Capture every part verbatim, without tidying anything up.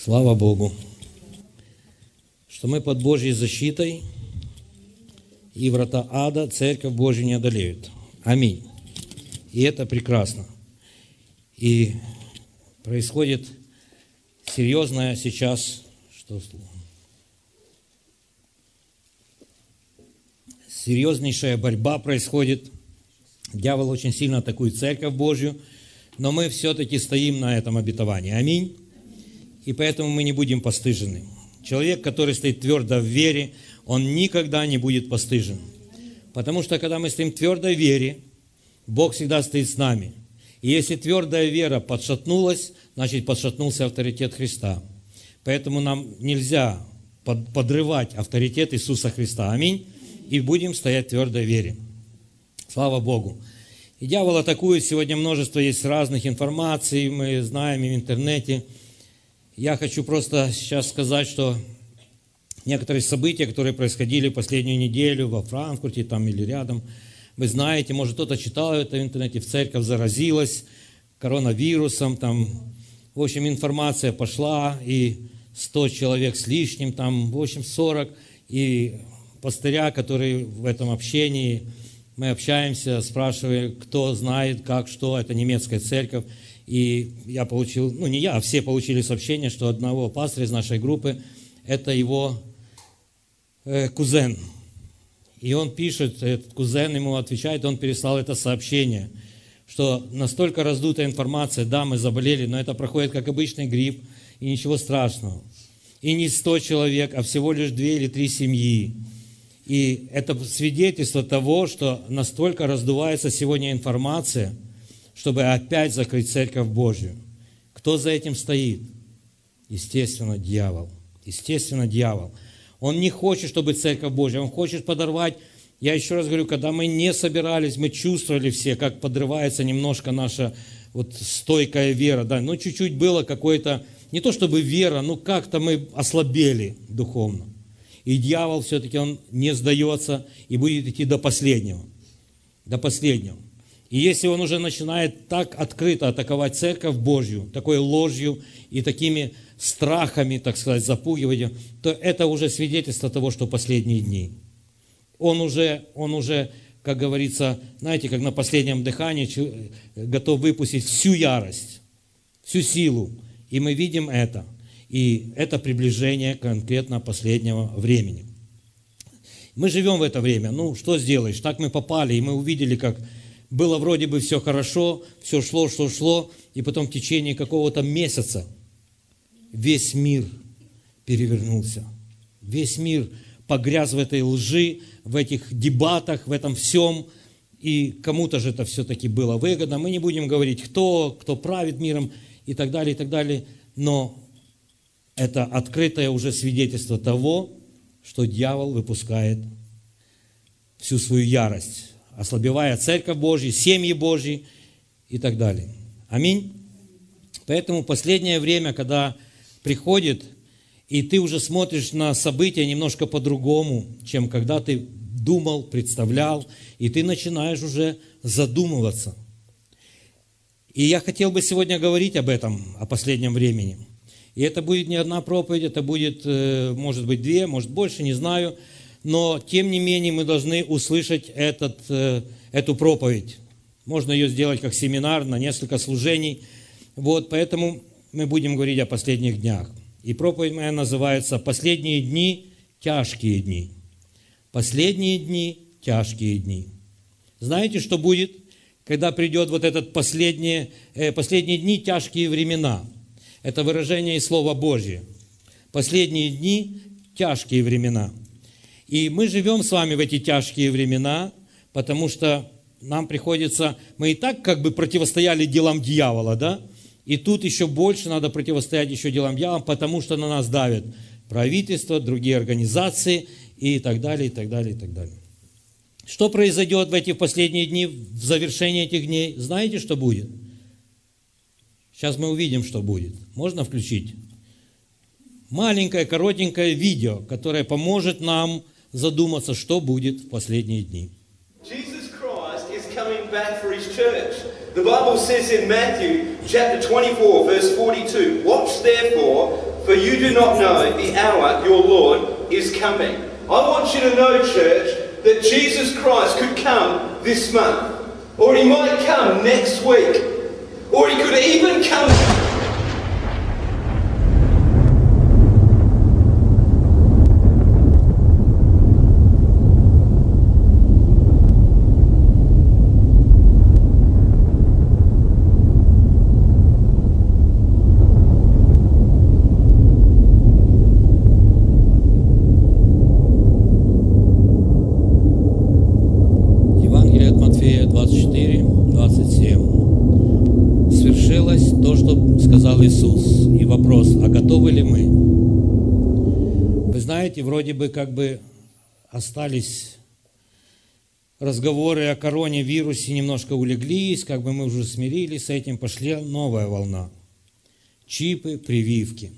Слава Богу, что мы под Божьей защитой, и врата ада Церковь Божью не одолеют. Аминь. И это прекрасно. И происходит серьезная сейчас, что серьезнейшая борьба происходит. Дьявол очень сильно атакует Церковь Божью, но мы все-таки стоим на этом обетовании. Аминь. И поэтому мы не будем постыжены. Человек, который стоит твердо в вере, он никогда не будет постыжен. Потому что, когда мы стоим твердо в вере, Бог всегда стоит с нами. И если твердая вера подшатнулась, значит, подшатнулся авторитет Христа. Поэтому нам нельзя подрывать авторитет Иисуса Христа. Аминь. И будем стоять в твердой вере. Слава Богу. И дьявол атакует. Сегодня множество есть разных информаций, мы знаем и в интернете. Я хочу просто сейчас сказать, что некоторые события, которые происходили последнюю неделю во Франкфурте там, или рядом, вы знаете, может, кто-то читал это в интернете, в церковь заразилась коронавирусом, там, в общем, информация пошла, и сто человек с лишним, там, в общем, сорок, и пастыря, которые в этом общении, мы общаемся, спрашиваем, кто знает, как, что, это немецкая церковь. И я получил, ну не я, а все получили сообщение, что одного пастыря из нашей группы, это его э, кузен. И он пишет, этот кузен ему отвечает, он переслал это сообщение, что настолько раздутая информация, да, мы заболели, но это проходит как обычный грипп, и ничего страшного. И не сто человек, а всего лишь две или три семьи. И это свидетельство того, что настолько раздувается сегодня информация, чтобы опять закрыть Церковь Божью. Кто за этим стоит? Естественно, дьявол. Естественно, дьявол. Он не хочет, чтобы Церковь Божья, он хочет подорвать. Я еще раз говорю, когда мы не собирались, мы чувствовали все, как подрывается немножко наша вот стойкая вера. Да? Ну, чуть-чуть было какое-то, не то чтобы вера, но как-то мы ослабели духовно. И дьявол все-таки, он не сдается и будет идти до последнего. До последнего. И если он уже начинает так открыто атаковать Церковь Божью, такой ложью и такими страхами, так сказать, запугивать, то это уже свидетельство того, что последние дни. Он уже, он уже, как говорится, знаете, как на последнем дыхании, готов выпустить всю ярость, всю силу. И мы видим это. И это приближение конкретно последнего времени. Мы живем в это время. Ну, что сделаешь? Так мы попали, и мы увидели, как было вроде бы все хорошо, все шло, шло, шло, и потом в течение какого-то месяца весь мир перевернулся. Весь мир погряз в этой лжи, в этих дебатах, в этом всем, и кому-то же это все-таки было выгодно. Мы не будем говорить, кто, кто правит миром и так далее, и так далее, но это открытое уже свидетельство того, что дьявол выпускает всю свою ярость, ослабевая Церковь Божью, семьи Божьи и так далее. Аминь. Поэтому последнее время, когда приходит, и ты уже смотришь на события немножко по-другому, чем когда ты думал, представлял, и ты начинаешь уже задумываться. И я хотел бы сегодня говорить об этом, о последнем времени. И это будет не одна проповедь, это будет, может быть, две, может, больше, не знаю. Но, тем не менее, мы должны услышать этот, эту проповедь. Можно ее сделать как семинар на несколько служений. Вот, поэтому мы будем говорить о последних днях. И проповедь моя называется «Последние дни, тяжкие дни». Последние дни, тяжкие дни. Знаете, что будет, когда придет вот этот последние, э, последние дни, тяжкие времена? Это выражение из Слова Божьего. Последние дни, тяжкие времена. И мы живем с вами в эти тяжкие времена, потому что нам приходится, мы и так как бы противостояли делам дьявола, да? И тут еще больше надо противостоять еще делам дьявола, потому что на нас давят правительство, другие организации и так далее, и так далее, и так далее. Что произойдет в эти последние дни, в завершении этих дней? Знаете, что будет? Сейчас мы увидим, что будет. Можно включить? Маленькое, коротенькое видео, которое поможет нам задуматься, что будет в последние дни. Jesus Christ is coming back for his church. The Bible says in Matthew chapter twenty-four, verse forty-two, "Watch therefore, for for you do not know the hour your Lord is coming. I want you to know, church, that Jesus Christ could come this month, or he might come next week, or he could even come. Иисус. И вопрос, а готовы ли мы? Вы знаете, вроде бы как бы остались разговоры о коронавирусе, немножко улеглись, как бы мы уже смирились с этим, пошла новая волна. Чипы, прививки.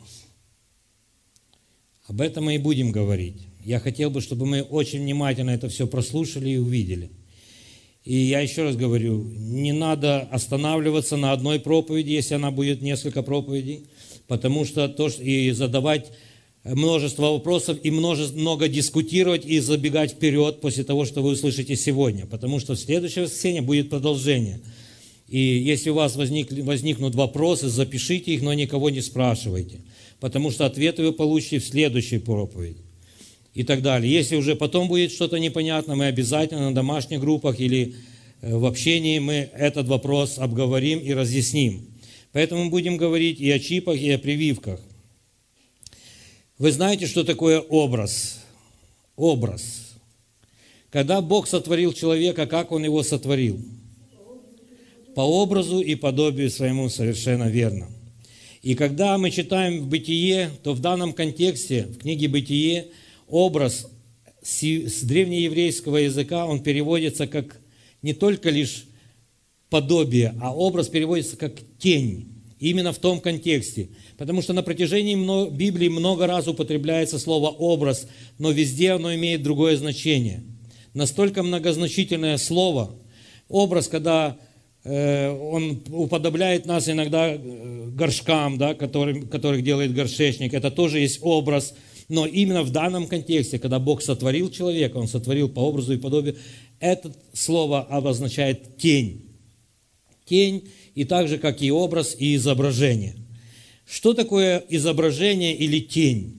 Об этом мы и будем говорить. Я хотел бы, чтобы мы очень внимательно это все прослушали и увидели. И я еще раз говорю, не надо останавливаться на одной проповеди, если она будет несколько проповедей, потому что то, что и задавать множество вопросов, и множество, много дискутировать, и забегать вперед после того, что вы услышите сегодня, потому что в следующее воскресенье будет продолжение. И если у вас возник, возникнут вопросы, запишите их, но никого не спрашивайте, потому что ответы вы получите в следующей проповеди. И так далее. Если уже потом будет что-то непонятно, мы обязательно на домашних группах или в общении мы этот вопрос обговорим и разъясним. Поэтому мы будем говорить и о чипах, и о прививках. Вы знаете, что такое образ? Образ. Когда Бог сотворил человека, как Он его сотворил? По образу и подобию своему, совершенно верно. И когда мы читаем в Бытие, то в данном контексте, в книге Бытие, образ с древнееврейского языка, он переводится как не только лишь подобие, а образ переводится как тень. Именно в том контексте. Потому что на протяжении Библии много раз употребляется слово «образ», но везде оно имеет другое значение. Настолько многозначительное слово. Образ, когда э, он уподобляет нас иногда горшкам, да, который, которых делает горшечник, это тоже есть образ. Но именно в данном контексте, когда Бог сотворил человека, Он сотворил по образу и подобию, это слово обозначает тень. Тень, и так же, как и образ, и изображение. Что такое изображение или тень?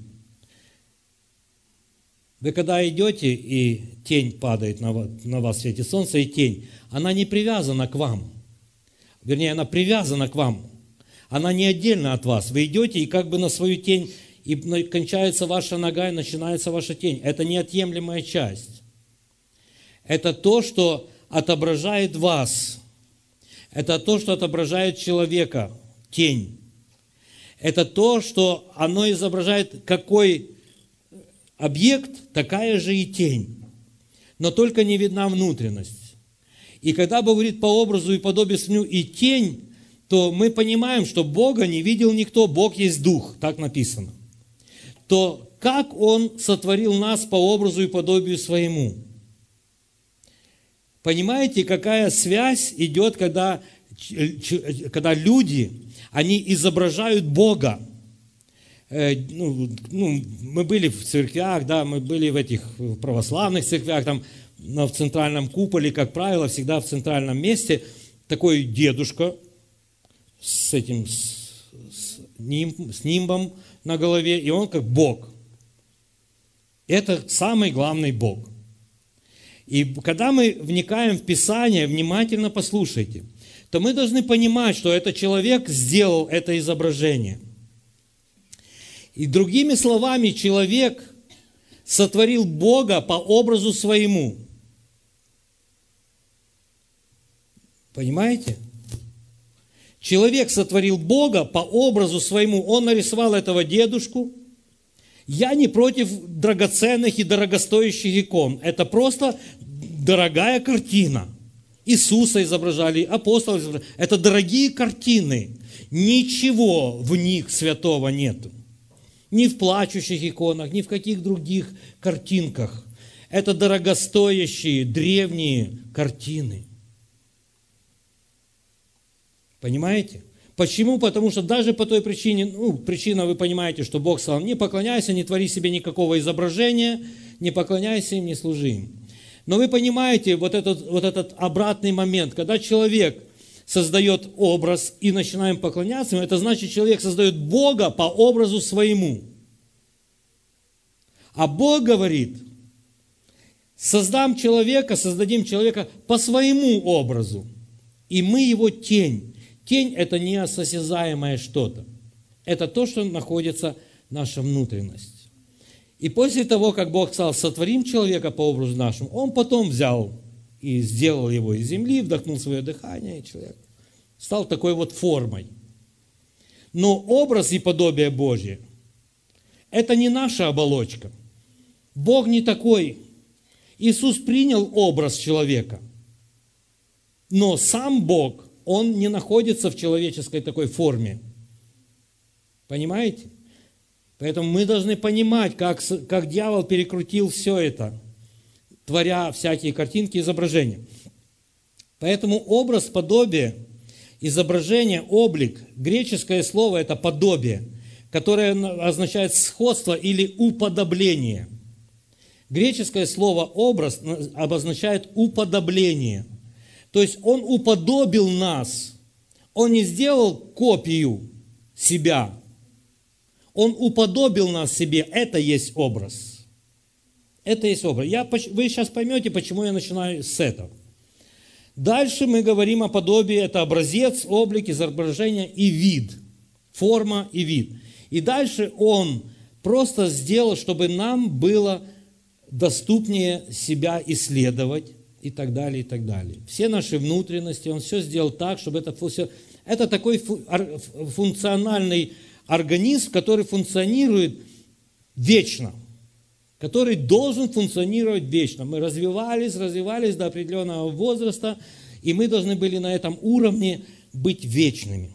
Вы когда идете, и тень падает на вас, на вас в свете солнца, и тень, она не привязана к вам. Вернее, она привязана к вам. Она не отдельно от вас. Вы идете, и как бы на свою тень, и кончается ваша нога, и начинается ваша тень. Это неотъемлемая часть. Это то, что отображает вас. Это то, что отображает человека, тень. Это то, что оно изображает какой объект, такая же и тень. Но только не видна внутренность. И когда Бог говорит по образу и подобию своему и тень, то мы понимаем, что Бога не видел никто, Бог есть Дух, так написано. То как Он сотворил нас по образу и подобию своему? Понимаете, какая связь идет, когда, когда люди, они изображают Бога. Э, ну, ну, мы были в церквях, да, мы были в этих православных церквях, там, в центральном куполе, как правило, всегда в центральном месте такой дедушка с этим с, с, ним, с нимбом на голове, и он как Бог. Это самый главный Бог. И когда мы вникаем в Писание, внимательно послушайте, то мы должны понимать, что этот человек сделал это изображение. И другими словами, человек сотворил Бога по образу своему. Понимаете? Человек сотворил Бога по образу своему. Он нарисовал этого дедушку. Я не против драгоценных и дорогостоящих икон. Это просто дорогая картина. Иисуса изображали, апостолов изображали. Это дорогие картины. Ничего в них святого нету. Ни в плачущих иконах, ни в каких других картинках. Это дорогостоящие, древние картины. Понимаете? Почему? Потому что даже по той причине, ну, причина, вы понимаете, что Бог сказал, не поклоняйся, не твори себе никакого изображения, не поклоняйся им, не служи им. Но вы понимаете вот этот, вот этот обратный момент, когда человек создает образ и начинаем поклоняться ему, это значит, человек создает Бога по образу своему. А Бог говорит, создам человека, создадим человека по своему образу, и мы его тень. Тень – это неосязаемое что-то. Это то, что находится наша внутренность. И после того, как Бог сказал, сотворим человека по образу нашему, Он потом взял и сделал его из земли, вдохнул свое дыхание, и человек стал такой вот формой. Но образ и подобие Божье – это не наша оболочка. Бог не такой. Иисус принял образ человека, но сам Бог – Он не находится в человеческой такой форме. Понимаете? Поэтому мы должны понимать, как, как дьявол перекрутил все это, творя всякие картинки, изображения. Поэтому образ, подобие, изображение, облик, греческое слово – это подобие, которое означает сходство или уподобление. Греческое слово «образ» обозначает уподобление. То есть Он уподобил нас. Он не сделал копию себя. Он уподобил нас себе. Это есть образ. Это есть образ. Я, вы сейчас поймете, почему я начинаю с этого. Дальше мы говорим о подобии. Это образец, облик, изображение и вид. Форма и вид. И дальше Он просто сделал, чтобы нам было доступнее себя исследовать. И так далее, и так далее. Все наши внутренности, Он все сделал так, чтобы это все... Это такой функциональный организм, который функционирует вечно, который должен функционировать вечно. Мы развивались, развивались до определенного возраста, и мы должны были на этом уровне быть вечными.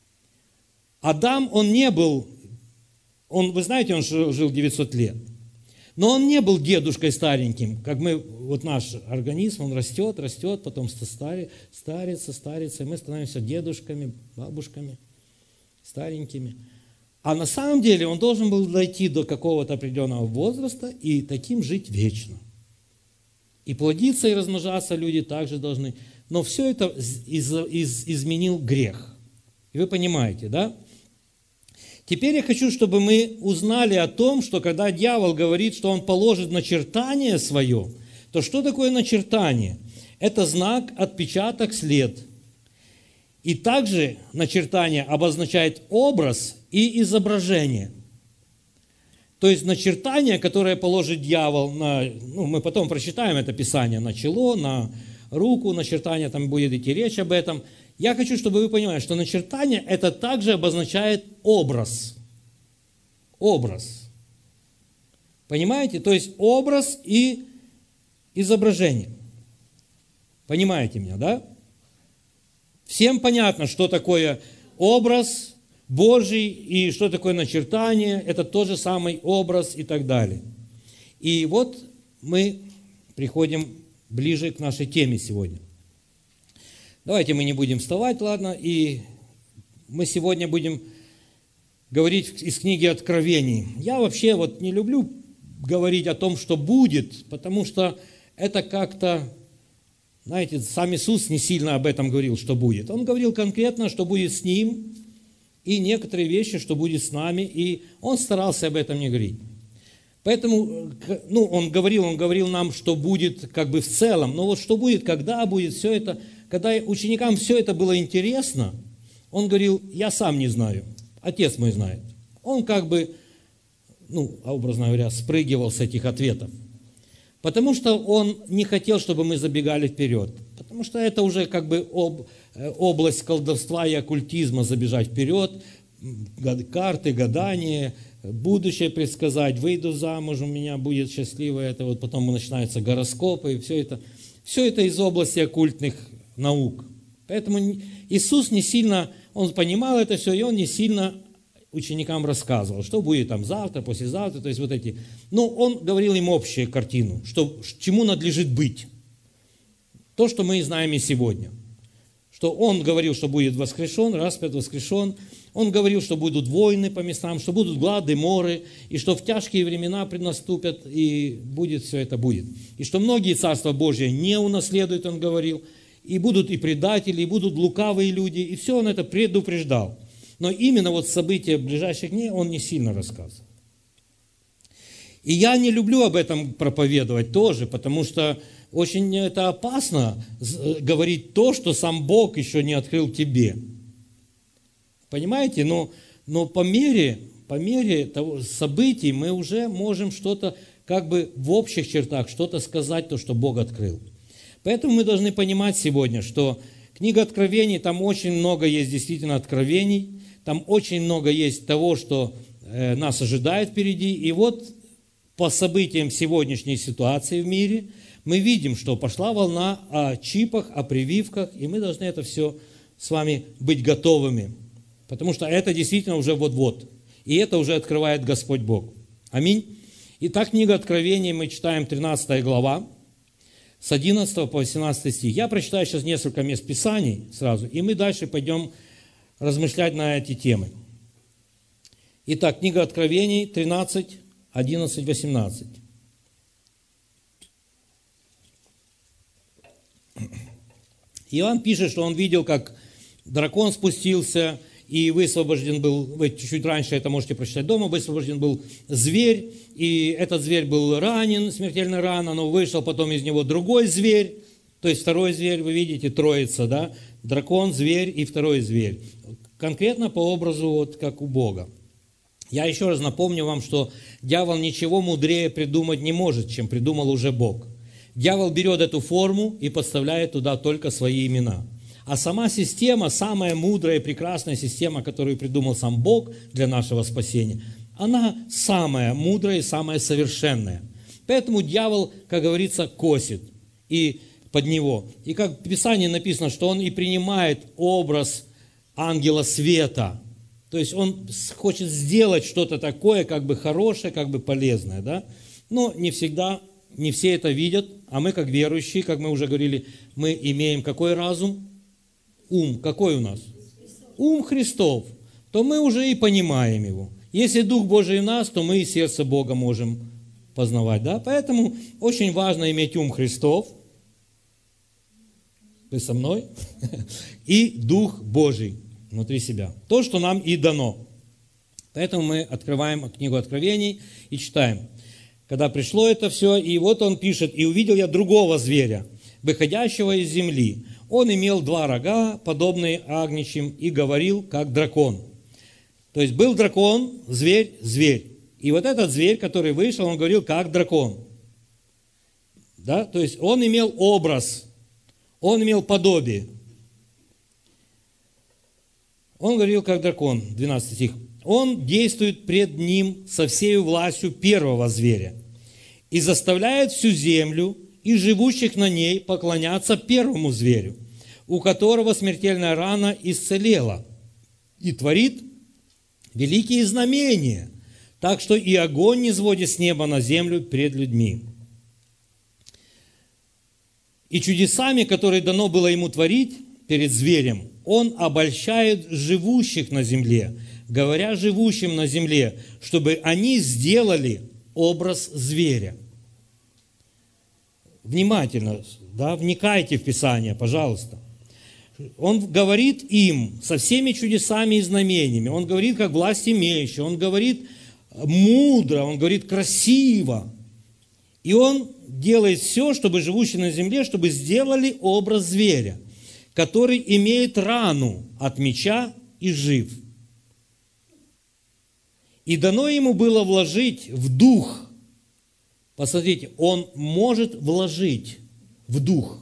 Адам, он не был, он, вы знаете, он жил девятьсот лет. Но он не был дедушкой стареньким, как мы, вот наш организм, он растет, растет, потом старится, старится, и мы становимся дедушками, бабушками, старенькими. А на самом деле он должен был дойти до какого-то определенного возраста и таким жить вечно. И плодиться, и размножаться люди также должны. Но все это из, из, изменил грех. И вы понимаете, да? Теперь я хочу, чтобы мы узнали о том, что когда дьявол говорит, что он положит начертание свое, то что такое начертание? Это знак, отпечаток, след. И также начертание обозначает образ и изображение. То есть начертание, которое положит дьявол на, ну, мы потом прочитаем это Писание, на чело, на руку, начертание, там будет идти речь об этом. Я хочу, чтобы вы понимали, что начертание это также обозначает образ. Образ. Понимаете? То есть образ и изображение. Понимаете меня, да? Всем понятно, что такое образ Божий и что такое начертание. Это тот же самый образ и так далее. И вот мы приходим ближе к нашей теме сегодня. Давайте мы не будем вставать, ладно, и мы сегодня будем говорить из книги Откровений. Я вообще вот не люблю говорить о том, что будет, потому что это как-то, знаете, сам Иисус не сильно об этом говорил, что будет. Он говорил конкретно, что будет с Ним, и некоторые вещи, что будет с нами, и Он старался об этом не говорить. Поэтому, ну, Он говорил, Он говорил нам, что будет как бы в целом, но вот что будет, когда будет, все это... Когда ученикам все это было интересно, он говорил, я сам не знаю, Отец мой знает. Он как бы, ну, образно говоря, спрыгивал с этих ответов. Потому что он не хотел, чтобы мы забегали вперед. Потому что это уже как бы об, область колдовства и оккультизма, забежать вперед, карты, гадания, будущее предсказать, выйду замуж, у меня будет счастливое, это вот потом начинаются гороскопы, и все это. Все это из области оккультных наук. Поэтому Иисус не сильно, Он понимал это все, и Он не сильно ученикам рассказывал, что будет там завтра, послезавтра, то есть вот эти. Но Он говорил им общую картину, что, чему надлежит быть. То, что мы знаем и сегодня. что он говорил, что будет воскрешен, распят, воскрешен. Он говорил, что будут войны по местам, что будут глады, моры, и что в тяжкие времена преднаступят, и будет все это будет. И что многие Царства Божие не унаследуют, он говорил, и будут и предатели, и будут лукавые люди, и все он это предупреждал. Но именно вот события ближайших дней он не сильно рассказывал. И я не люблю об этом проповедовать тоже, потому что очень это опасно говорить то, что сам Бог еще не открыл тебе. Понимаете? Но, но по мере, по мере того, событий мы уже можем что-то, как бы в общих чертах, что-то сказать, то, что Бог открыл. Поэтому мы должны понимать сегодня, что книга Откровений, там очень много есть действительно откровений, там очень много есть того, что э, нас ожидает впереди. И вот по событиям сегодняшней ситуации в мире мы видим, что пошла волна о чипах, о прививках, и мы должны это все с вами быть готовыми. Потому что это действительно уже вот-вот. И это уже открывает Господь Бог. Аминь. Итак, книга Откровений, мы читаем тринадцатая глава, с одиннадцатого по восемнадцатый стих. Я прочитаю сейчас несколько мест Писаний сразу, и мы дальше пойдем размышлять на эти темы. Итак, книга Откровений, тринадцать, одиннадцать, восемнадцать. Иоанн пишет, что он видел, как дракон спустился, и высвобожден был, вы чуть-чуть раньше это можете прочитать дома, высвобожден был зверь, и этот зверь был ранен, смертельно рано, но вышел потом из него другой зверь, то есть второй зверь, вы видите, троица, да, дракон, зверь и второй зверь. Конкретно по образу, вот как у Бога. Я еще раз напомню вам, что дьявол ничего мудрее придумать не может, чем придумал уже Бог. Дьявол берет эту форму и подставляет туда только свои имена. А сама система, самая мудрая и прекрасная система, которую придумал сам Бог для нашего спасения, она самая мудрая и самая совершенная. Поэтому дьявол, как говорится, косит и под него. И как в Писании написано, что он и принимает образ ангела света. То есть он хочет сделать что-то такое, как бы хорошее, как бы полезное. Да? Но не всегда, не все это видят. А мы, как верующие, как мы уже говорили, мы имеем какой разум? Ум. Какой у нас? Ум Христов. То мы уже и понимаем его. Если Дух Божий в нас, то мы и сердце Бога можем познавать. Да? Поэтому очень важно иметь ум Христов. Вы со мной? И Дух Божий внутри себя. То, что нам и дано. Поэтому мы открываем книгу Откровений и читаем. Когда пришло это все, и вот он пишет, «И увидел я другого зверя, выходящего из земли. Он имел два рога, подобные агничьим, и говорил, как дракон». То есть был дракон, зверь, зверь. И вот этот зверь, который вышел, он говорил, как дракон. Да? То есть он имел образ, он имел подобие. Он говорил, как дракон, двенадцатый стих. Он действует пред ним со всей властью первого зверя и заставляет всю землю и живущих на ней поклоняться первому зверю, у которого смертельная рана исцелела, и творит великие знамения, так что и огонь не сводит с неба на землю пред людьми. И чудесами, которые дано было ему творить перед зверем, он обольщает живущих на земле, говоря живущим на земле, чтобы они сделали образ зверя. Внимательно, да, вникайте в Писание, пожалуйста. Он говорит им со всеми чудесами и знамениями, он говорит как власть имеющий, он говорит мудро, он говорит красиво. И он делает все, чтобы живущие на земле, чтобы сделали образ зверя, который имеет рану от меча и жив. И дано ему было вложить в дух. Посмотрите, он может вложить в дух.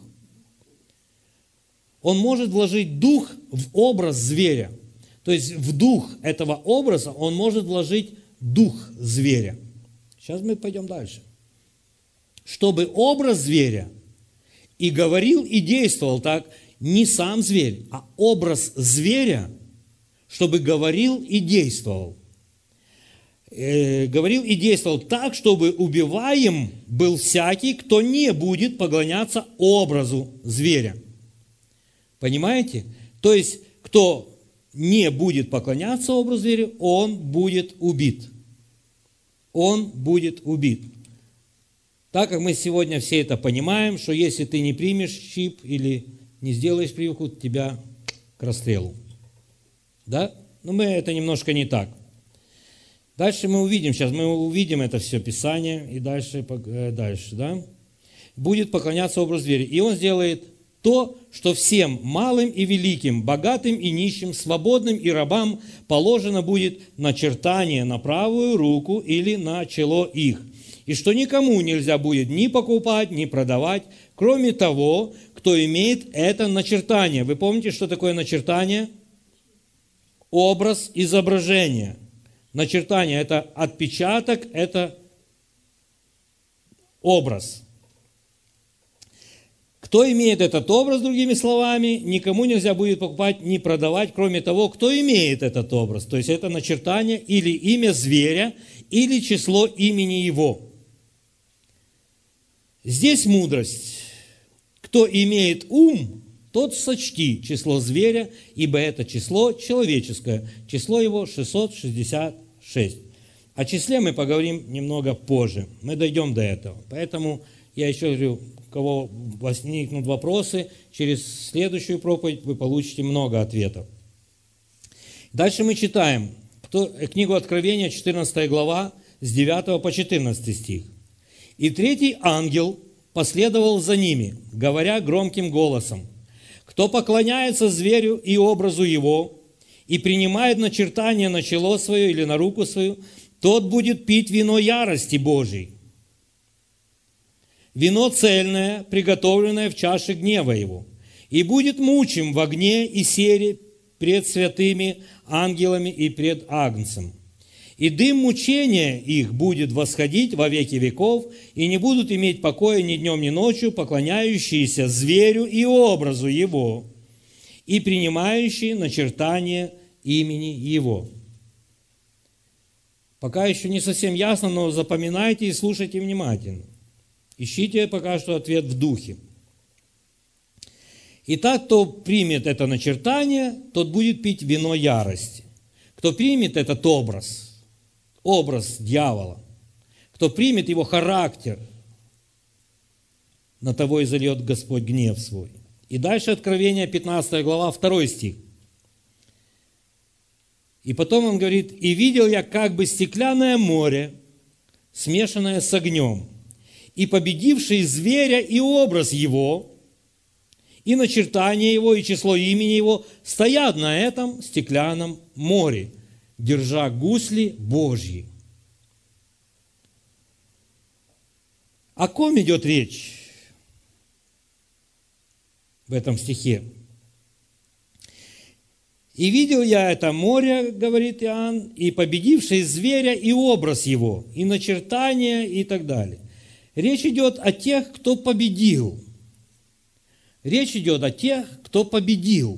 Он может вложить дух в образ зверя. То есть в дух этого образа он может вложить дух зверя. Сейчас мы пойдем дальше. Чтобы образ зверя и говорил, и действовал так, не сам зверь, а образ зверя, чтобы говорил и действовал. Э, говорил и действовал так, чтобы убиваем был всякий, кто не будет поклоняться образу зверя. Понимаете? То есть, кто не будет поклоняться образу зверя, он будет убит. Он будет убит. Так как мы сегодня все это понимаем, что если ты не примешь чип или не сделаешь прививку, тебя к расстрелу. Да? Но мы это немножко не так. Дальше мы увидим, сейчас мы увидим это все Писание, и дальше, дальше, да? Будет поклоняться образу зверя. И он сделает то, что всем малым и великим, богатым и нищим, свободным и рабам положено будет начертание на правую руку или на чело их. И что никому нельзя будет ни покупать, ни продавать, кроме того, кто имеет это начертание. Вы помните, что такое начертание? Образ изображения. Начертание – это отпечаток, это образ. Кто имеет этот образ, другими словами, никому нельзя будет покупать, ни продавать, кроме того, кто имеет этот образ. То есть это начертание или имя зверя, или число имени его. Здесь мудрость. Кто имеет ум, тот сочти число зверя, ибо это число человеческое. Число его шестьсот шестьдесят шесть. О числе мы поговорим немного позже. Мы дойдем до этого. Поэтому я еще говорю, у кого возникнут вопросы, через следующую проповедь вы получите много ответов. Дальше мы читаем книгу Откровения, четырнадцатая глава, с девятого по четырнадцатый стих. «И третий ангел последовал за ними, говоря громким голосом: кто поклоняется зверю и образу его, и принимает начертание на чело свое или на руку свою, тот будет пить вино ярости Божьей. Вино цельное, приготовленное в чаше гнева его, и будет мучим в огне и сере пред святыми ангелами и пред Агнцем. И дым мучения их будет восходить во веки веков, и не будут иметь покоя ни днем, ни ночью, поклоняющиеся зверю и образу его, и принимающие начертание имени его». Пока еще не совсем ясно, но запоминайте и слушайте внимательно. Ищите пока что ответ в духе. Итак, кто примет это начертание, тот будет пить вино ярости. Кто примет этот образ, образ дьявола, кто примет его характер, на того и зальет Господь гнев свой. И дальше Откровение, пятнадцатая глава, второй стих. И потом он говорит: «И видел я как бы стеклянное море, смешанное с огнем, и победивший зверя и образ его, и начертание его, и число имени его, стоят на этом стеклянном море, держа гусли Божьи». О ком идет речь в этом стихе? «И видел я это море, — говорит Иоанн, — и победивший зверя, и образ его, и начертание, и так далее». Речь идет о тех, кто победил. Речь идет о тех, кто победил.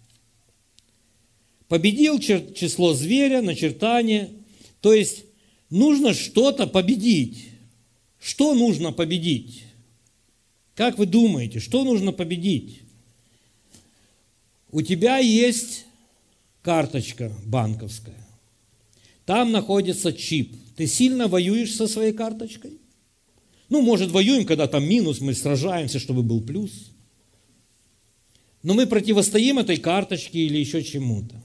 Победил число зверя, начертание. То есть нужно что-то победить. Что нужно победить? Как вы думаете, что нужно победить? У тебя есть карточка банковская. Там находится чип. Ты сильно воюешь со своей карточкой? Ну, может, воюем, когда там минус, мы сражаемся, чтобы был плюс. Но мы противостоим этой карточке или еще чему-то.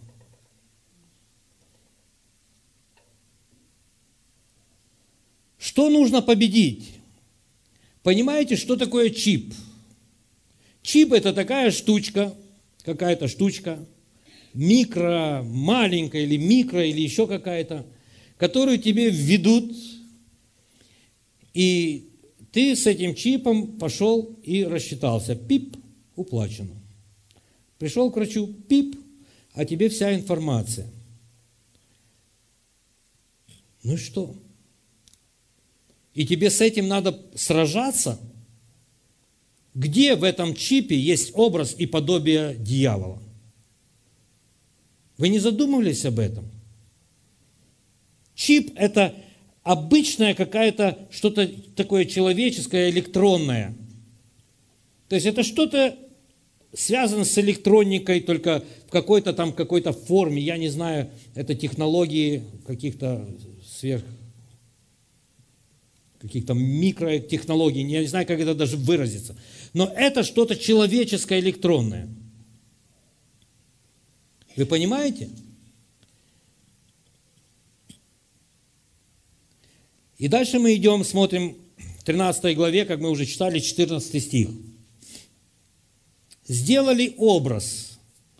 Что нужно победить? Понимаете, что такое чип? Чип – это такая штучка, какая-то штучка, микро, маленькая или микро, или еще какая-то, которую тебе введут, и ты с этим чипом пошел и рассчитался. Пип, уплачено. Пришел к врачу, пип, а тебе вся информация. Ну и что? И тебе с этим надо сражаться? Где в этом чипе есть образ и подобие дьявола? Вы не задумывались об этом? Чип – это обычная какая-то, что-то такое человеческое, электронное. То есть это что-то связано с электроникой, только в какой-то там какой-то форме. Я не знаю, это технологии каких-то сверх, каких-то микротехнологий. Я не знаю, как это даже выразиться. Но это что-то человеческое, электронное. Вы понимаете? И дальше мы идем, смотрим в тринадцатой главе, как мы уже читали, четырнадцатый стих. «Сделали образ,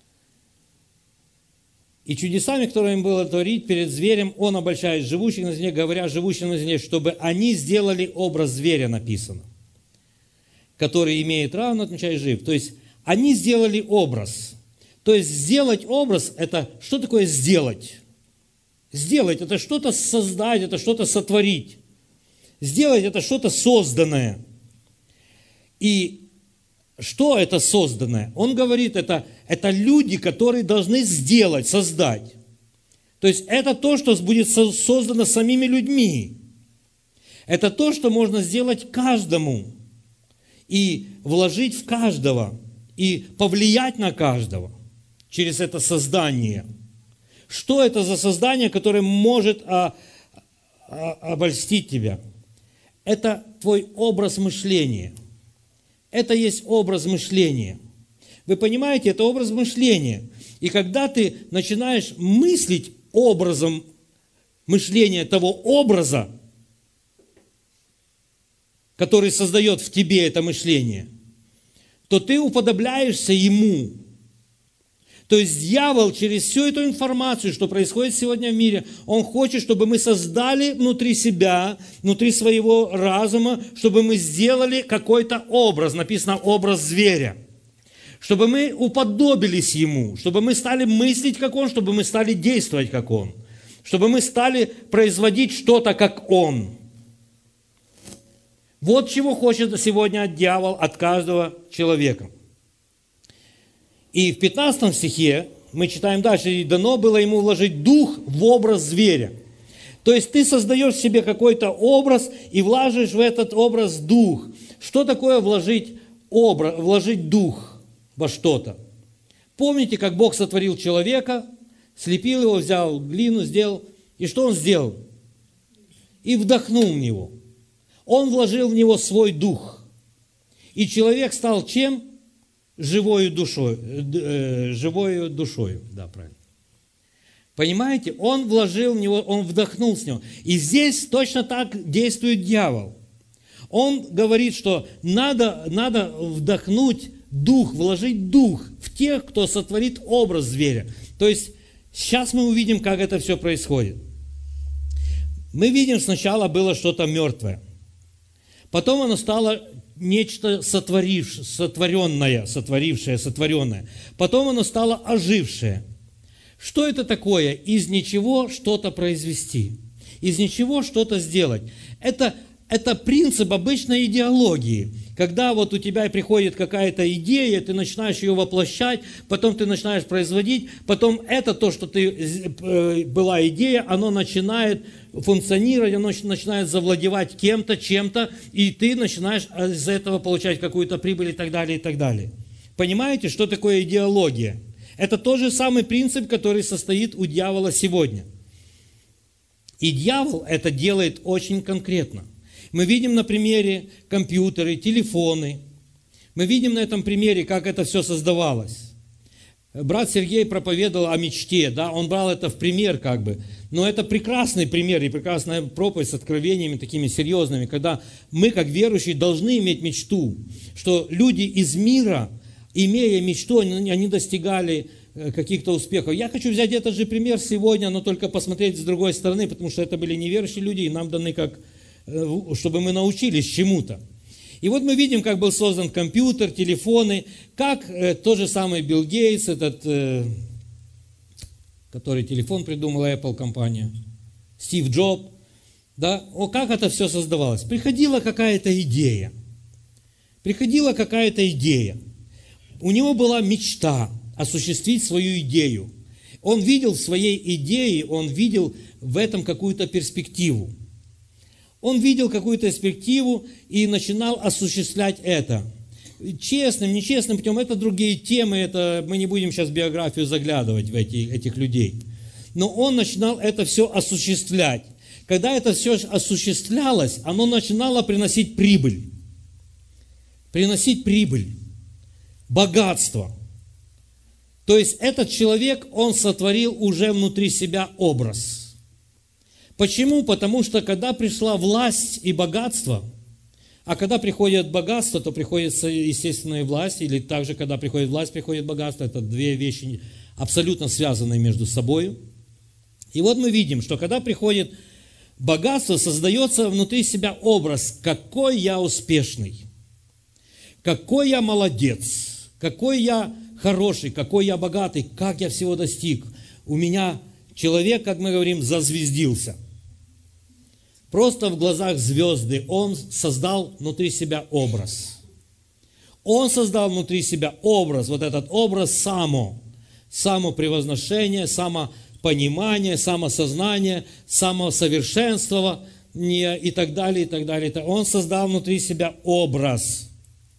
и чудесами, которые им было творить перед зверем, он обольщает живущих на земле, говоря живущим на земле, чтобы они сделали образ зверя», написано, «который имеет равно, отмечает жив». То есть, они сделали образ. То есть, сделать образ – это что такое сделать? Сделать – это что-то создать, это что-то сотворить. Сделать – это что-то созданное. И что это созданное? Он говорит, это, это люди, которые должны сделать, создать. То есть, это то, что будет создано самими людьми. Это то, что можно сделать каждому. И вложить в каждого. И повлиять на каждого через это создание. Что это за создание, которое может а, а, обольстить тебя? Это твой образ мышления. Это есть образ мышления. Вы понимаете, это образ мышления. И когда ты начинаешь мыслить образом мышления того образа, который создает в тебе это мышление, то ты уподобляешься ему. То есть дьявол через всю эту информацию, что происходит сегодня в мире, он хочет, чтобы мы создали внутри себя, внутри своего разума, чтобы мы сделали какой-то образ, написано образ зверя, чтобы мы уподобились ему, чтобы мы стали мыслить как он, чтобы мы стали действовать как он, чтобы мы стали производить что-то как он. Вот чего хочет сегодня дьявол от каждого человека. И в пятнадцатом стихе мы читаем дальше, «И дано было ему вложить дух в образ зверя». То есть ты создаешь себе какой-то образ и вложишь в этот образ дух. Что такое вложить, образ, вложить дух во что-то? Помните, как Бог сотворил человека, слепил его, взял глину, сделал. И что он сделал? И вдохнул в него. Он вложил в него свой дух. И человек стал чем? Живою душой, э, живою душою, да, правильно. Понимаете, он вложил в него, он вдохнул с него. И здесь точно так действует дьявол. Он говорит, что надо, надо вдохнуть дух, вложить дух в тех, кто сотворит образ зверя. То есть, сейчас мы увидим, как это все происходит. Мы видим, сначала было что-то мертвое. Потом оно стало нечто сотворившее, сотворенное, сотворившее, сотворенное. Потом оно стало ожившее. Что это такое? Из ничего что-то произвести. Из ничего что-то сделать. Это, это принцип обычной идеологии. Когда вот у тебя приходит какая-то идея, ты начинаешь ее воплощать, потом ты начинаешь производить, потом это то, что ты, была идея, оно начинает функционировать, оно начинает завладевать кем-то, чем-то, и ты начинаешь из этого получать какую-то прибыль и так далее, и так далее. Понимаете, что такое идеология? Это тот же самый принцип, который состоит у дьявола сегодня. И дьявол это делает очень конкретно. Мы видим на примере компьютеры, телефоны. Мы видим на этом примере, как это все создавалось. Брат Сергей проповедовал о мечте, да, он брал это в пример как бы. Но это прекрасный пример и прекрасная проповедь с откровениями такими серьезными, когда мы, как верующие, должны иметь мечту, что люди из мира, имея мечту, они достигали каких-то успехов. Я хочу взять этот же пример сегодня, но только посмотреть с другой стороны, потому что это были неверующие люди, и нам даны как, чтобы мы научились чему-то. И вот мы видим, как был создан компьютер, телефоны, как э, тот же самый Билл Гейтс, этот, э, который телефон придумала, Apple компания, Стив Джобс, да, о, как это все создавалось? Приходила какая-то идея, приходила какая-то идея. У него была мечта осуществить свою идею. Он видел в своей идее, он видел в этом какую-то перспективу. Он видел какую-то перспективу и начинал осуществлять это. честным, нечестным путем, это другие темы, это мы не будем сейчас в биографию заглядывать в эти, этих людей. Но он начинал это все осуществлять. Когда это все осуществлялось, оно начинало приносить прибыль. Приносить прибыль, богатство. То есть этот человек, он сотворил уже внутри себя образ. Почему? Потому что когда пришла власть и богатство, а когда приходит богатство, то приходит, естественно, и власть, или также, когда приходит власть, приходит богатство. Это две вещи абсолютно связанные между собой. И вот мы видим, что когда приходит богатство, создается внутри себя образ, какой я успешный, какой я молодец, какой я хороший, какой я богатый, как я всего достиг. У меня человек, как мы говорим, зазвездился. Просто в глазах звезды. Он создал внутри себя образ. Он создал внутри себя образ, вот этот образ само, самопревозношение, самопонимание, самосознание, самосовершенствование и так далее, и так далее. Он создал внутри себя образ.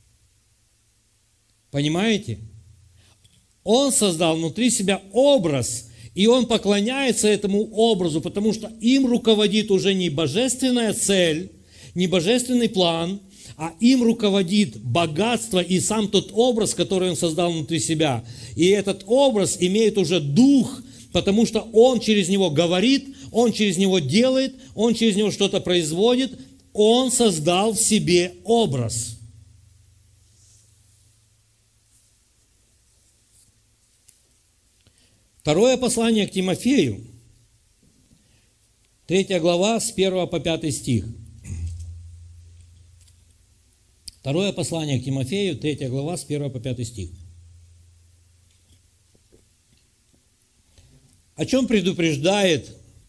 Понимаете? Он создал внутри себя образ, и он поклоняется этому образу, потому что им руководит уже не божественная цель, не божественный план, а им руководит богатство и сам тот образ, который он создал внутри себя. И этот образ имеет уже дух, потому что он через него говорит, он через него делает, он через него что-то производит. Он создал в себе образ. Второе послание к Тимофею, третья глава, с первого по пятый стих. Второе послание к Тимофею, третья глава, с первого по пятый стих. О чем предупреждает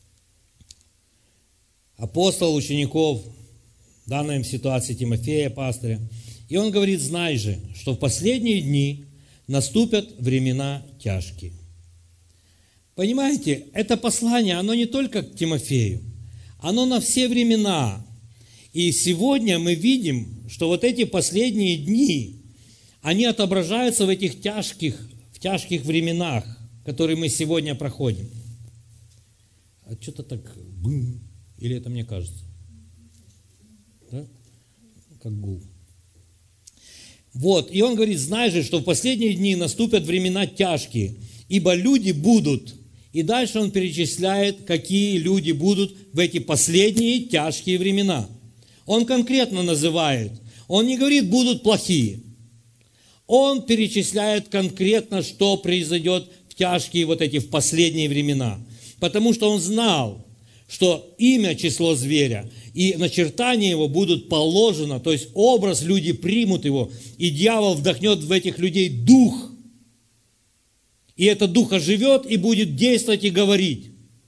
апостол учеников в данной им ситуации Тимофея, пастыря? И он говорит: знай же, что в последние дни наступят времена тяжкие. Понимаете, это послание, оно не только к Тимофею, оно на все времена. И сегодня мы видим, что вот эти последние дни, они отображаются в этих тяжких, в тяжких временах, которые мы сегодня проходим. А что-то так, бум, или это мне кажется? Да? Как гул. Вот, и он говорит: знай же, что в последние дни наступят времена тяжкие, ибо люди будут... И дальше он перечисляет, какие люди будут в эти последние тяжкие времена. Он конкретно называет. Он не говорит, будут плохие. Он перечисляет конкретно, что произойдет в тяжкие вот эти, в последние времена. Потому что он знал, что имя, число зверя и начертания его будут положено, то есть образ, люди примут его, и дьявол вдохнет в этих людей дух. И этот дух оживет и будет действовать и говорить.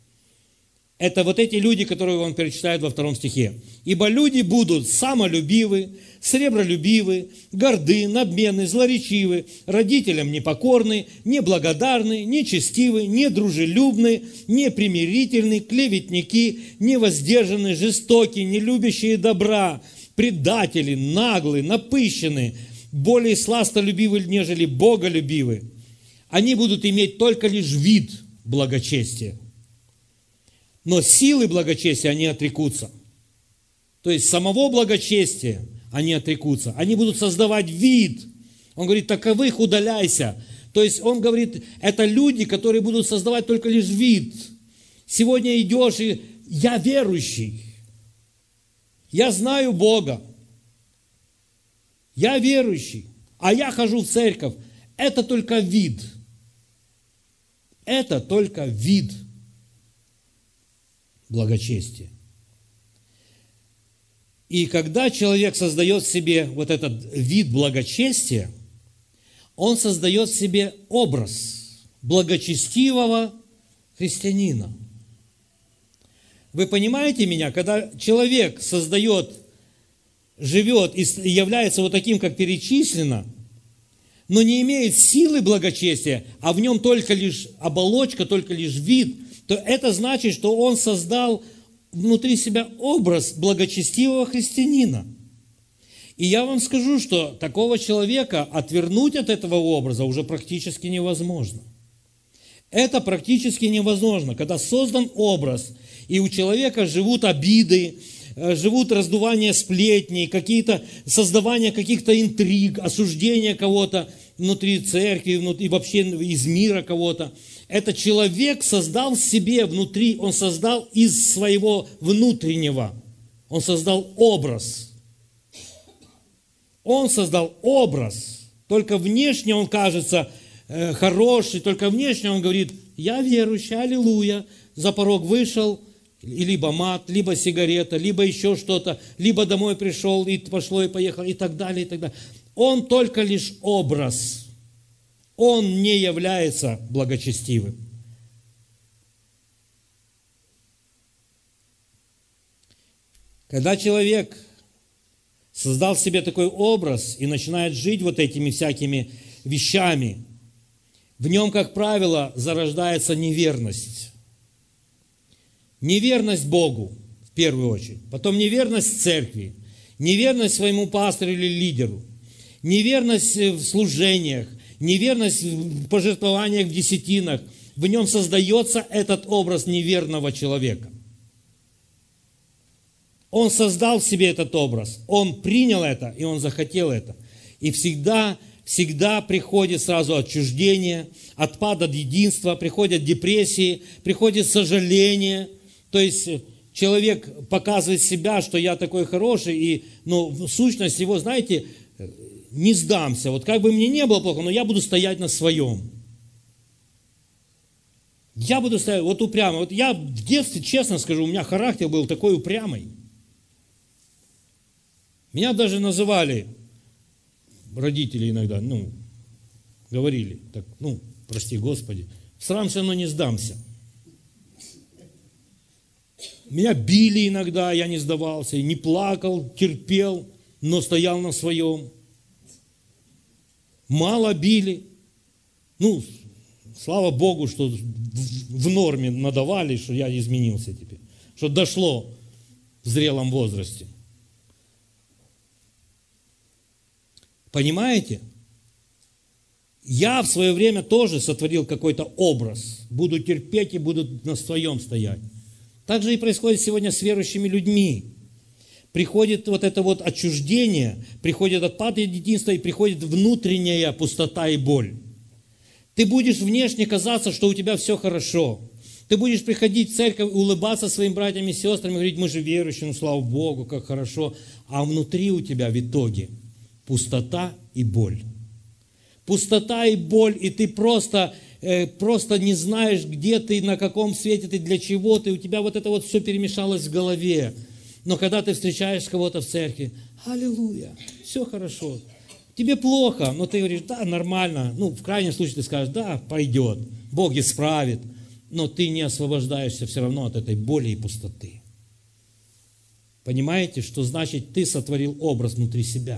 Это вот эти люди, которые он перечисляет во втором стихе. Ибо люди будут самолюбивы, сребролюбивы, горды, надменны, злоречивы, родителям непокорны, неблагодарны, нечестивы, недружелюбны, непримирительны, клеветники, невоздержаны, жестоки, нелюбящие добра, предатели, наглы, напыщенны, более сластолюбивы, нежели боголюбивы. Они будут иметь только лишь вид благочестия. Но силы благочестия они отрекутся. То есть самого благочестия они отрекутся. Они будут создавать вид. Он говорит, таковых удаляйся. То есть он говорит, это люди, которые будут создавать только лишь вид. Сегодня идешь и я верующий. Я знаю Бога. Я верующий. А я хожу в церковь. Это только вид. Это только вид благочестия. И когда человек создает в себе вот этот вид благочестия, он создает в себе образ благочестивого христианина. Вы понимаете меня, когда человек создает, живет и является вот таким, как перечислено, но не имеет силы благочестия, а в нем только лишь оболочка, только лишь вид, то это значит, что он создал внутри себя образ благочестивого христианина. И я вам скажу, что такого человека отвернуть от этого образа уже практически невозможно. Это практически невозможно, когда создан образ, и у человека живут обиды, живут раздувания сплетней, какие-то создавания каких-то интриг, осуждения кого-то внутри церкви, внутри, вообще из мира кого-то. Этот человек создал в себе внутри, он создал из своего внутреннего, он создал образ. Он создал образ. Только внешне он кажется э, хороший, только внешне он говорит: я верующий, аллилуйя. За порог вышел, и либо мат, либо сигарета, либо еще что-то, либо домой пришел, и пошло, и поехало, и так далее, и так далее. Он только лишь образ. Он не является благочестивым. Когда человек создал себе такой образ и начинает жить вот этими всякими вещами, в нем, как правило, зарождается неверность. Неверность Богу, в первую очередь. Потом неверность церкви, неверность своему пастору или лидеру, неверность в служениях, неверность в пожертвованиях, в десятинах. В нем создается этот образ неверного человека. Он создал в себе этот образ, он принял это, и он захотел это. И всегда, всегда приходит сразу отчуждение, отпад от единства, приходят депрессии, приходит сожаление. То есть человек показывает себя, что я такой хороший, и ну, сущность его, знаете, не сдамся. Вот как бы мне не было плохо, но я буду стоять на своем. Я буду стоять, вот упрямо. Вот я в детстве, честно скажу, у меня характер был такой упрямый. Меня даже называли, родители иногда, ну, говорили, так, ну, прости Господи, срам все равно не сдамся. Меня били иногда, я не сдавался, не плакал, терпел, но стоял на своем. Мало били. Ну, слава Богу, что в норме надавали, что я изменился теперь, что дошло в зрелом возрасте. Понимаете? Я в свое время тоже сотворил какой-то образ. Буду терпеть и буду на своем стоять. Так же и происходит сегодня с верующими людьми. Приходит вот это вот отчуждение, приходит отпад от единства и приходит внутренняя пустота и боль. Ты будешь внешне казаться, что у тебя все хорошо. Ты будешь приходить в церковь, улыбаться своим братьям и сестрам и говорить: мы же верующие, ну слава Богу, как хорошо. А внутри у тебя в итоге пустота и боль. Пустота и боль, и ты просто, э, просто не знаешь, где ты, на каком свете ты, для чего ты. У тебя вот это вот все перемешалось в голове. Но когда ты встречаешь кого-то в церкви, аллилуйя, все хорошо. Тебе плохо, но ты говоришь: да, нормально. Ну, в крайнем случае ты скажешь: да, пойдет, Бог исправит. Но ты не освобождаешься все равно от этой боли и пустоты. Понимаете, что значит ты сотворил образ внутри себя?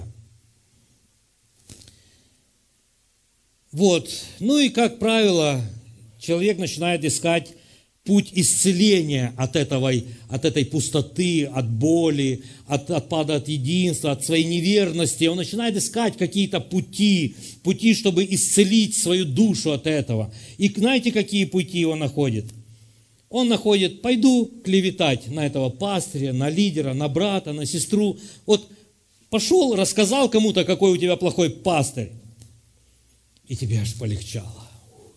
Вот. Ну и, как правило, человек начинает искать путь исцеления от, этого, от этой пустоты, от боли, от отпада от единства, от своей неверности. Он начинает искать какие-то пути, пути, чтобы исцелить свою душу от этого. И знаете, какие пути он находит? Он находит: пойду клеветать на этого пастыря, на лидера, на брата, на сестру. Вот пошел, рассказал кому-то, какой у тебя плохой пастырь. И тебе аж полегчало.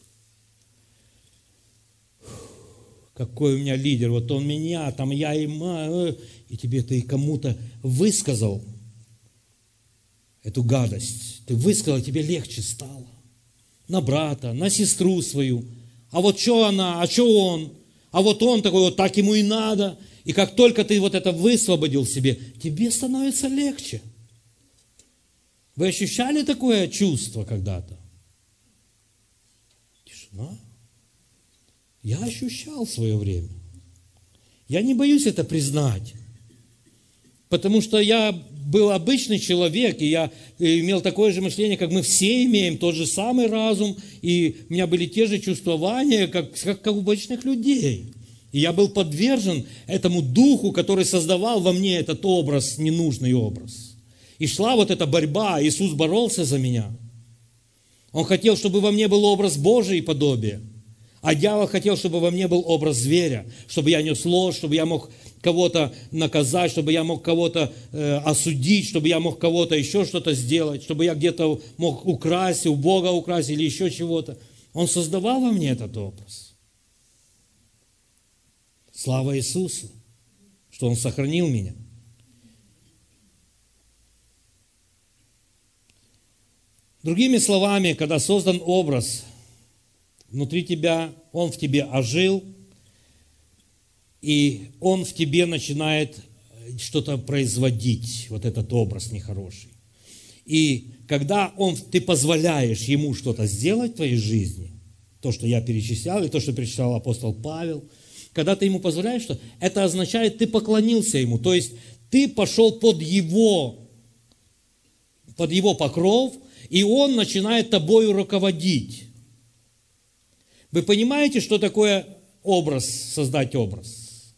Какой у меня лидер, вот он меня, там я ему, и тебе ты кому-то высказал эту гадость. Ты высказал, тебе легче стало. На брата, на сестру свою. А вот что она, а что он? А вот он такой, вот так ему и надо. И как только ты вот это высвободил в себе, тебе становится легче. Вы ощущали такое чувство когда-то? Тишина. Я ощущал в свое время. Я не боюсь это признать. Потому что я был обычный человек, и я имел такое же мышление, как мы все имеем, тот же самый разум, и у меня были те же чувствования, как, как, как у обычных людей. И я был подвержен этому духу, который создавал во мне этот образ, ненужный образ. И шла вот эта борьба, Иисус боролся за меня. Он хотел, чтобы во мне был образ Божий и подобие. А дьявол хотел, чтобы во мне был образ зверя, чтобы я нес ложь, чтобы я мог кого-то наказать, чтобы я мог кого-то э, осудить, чтобы я мог кого-то еще что-то сделать, чтобы я где-то мог украсть, у Бога украсть или еще чего-то. Он создавал во мне этот образ. Слава Иисусу, что Он сохранил меня. Другими словами, когда создан образ внутри тебя, он в тебе ожил, и он в тебе начинает что-то производить, вот этот образ нехороший. И когда он, ты позволяешь ему что-то сделать в твоей жизни, то, что я перечислял, и то, что перечислял апостол Павел, когда ты ему позволяешь, что это означает, ты поклонился ему, то есть ты пошел под его, под его покров, и он начинает тобою руководить. Вы понимаете, что такое образ, создать образ?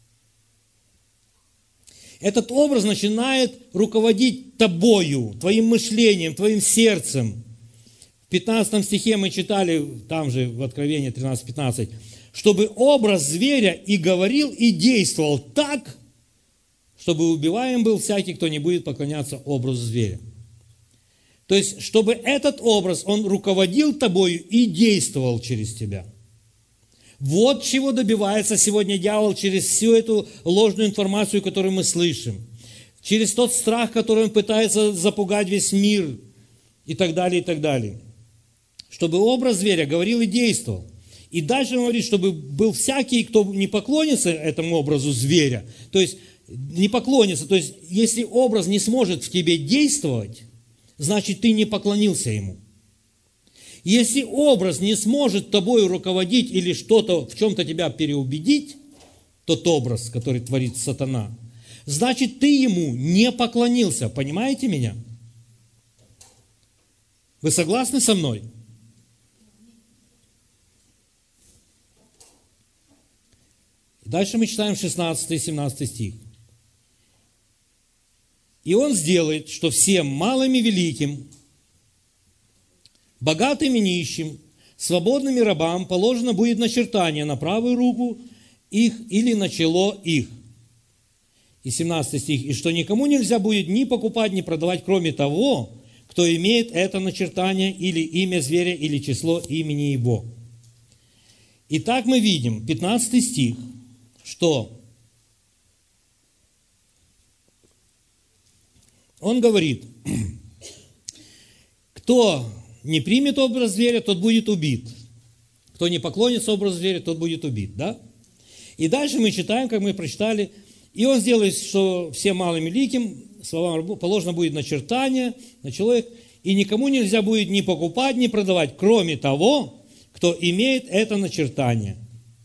Этот образ начинает руководить тобою, твоим мышлением, твоим сердцем. В пятнадцатом стихе мы читали, там же в Откровении тринадцать пятнадцать, чтобы образ зверя и говорил, и действовал так, чтобы убиваем был всякий, кто не будет поклоняться образу зверя. То есть, чтобы этот образ, он руководил тобою и действовал через тебя. Вот чего добивается сегодня дьявол через всю эту ложную информацию, которую мы слышим. Через тот страх, который он пытается запугать весь мир и так далее, и так далее. Чтобы образ зверя говорил и действовал. И дальше он говорит, чтобы был всякий, кто не поклонится этому образу зверя. То есть, не поклонится. То есть, если образ не сможет в тебе действовать, значит, ты не поклонился ему. Если образ не сможет тобой руководить или что-то, в чем-то тебя переубедить, тот образ, который творит сатана, значит, ты ему не поклонился. Понимаете меня? Вы согласны со мной? Дальше мы читаем шестнадцатый и семнадцатый стих. И он сделает, что всем малым и великим, богатым и нищим, свободным и рабам положено будет начертание на правую руку их или на чело их. И семнадцатый стих. И что никому нельзя будет ни покупать, ни продавать, кроме того, кто имеет это начертание или имя зверя, или число имени его. Итак, мы видим, пятнадцатый стих, что он говорит, кто не примет образ зверя, тот будет убит. Кто не поклонится образу зверя, тот будет убит. Да? И дальше мы читаем, как мы прочитали, и он сделает, что всем малым и великим словам положено будет начертание на человек, и никому нельзя будет ни покупать, ни продавать, кроме того, кто имеет это начертание.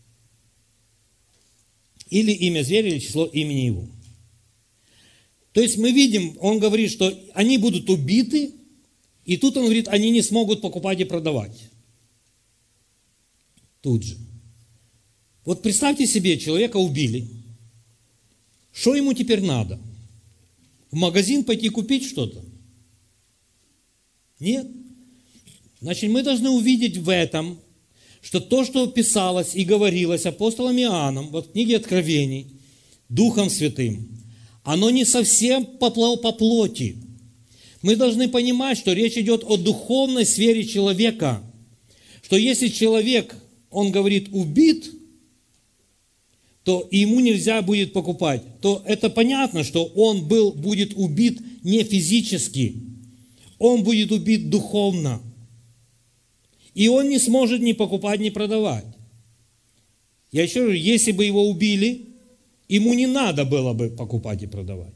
Или имя зверя, или число имени его. То есть мы видим, он говорит, что они будут убиты, и тут он говорит, они не смогут покупать и продавать. Тут же. Вот представьте себе, человека убили. Что ему теперь надо? В магазин пойти купить что-то? Нет. Значит, мы должны увидеть в этом, что то, что писалось и говорилось апостолом Иоанном, вот в книге Откровений, Духом Святым, оно не совсем по плоти. Мы должны понимать, что речь идет о духовной сфере человека. Что если человек, он говорит, убит, то ему нельзя будет покупать. То это понятно, что он был, будет убит не физически. Он будет убит духовно. И он не сможет ни покупать, ни продавать. Я еще говорю, если бы его убили, ему не надо было бы покупать и продавать.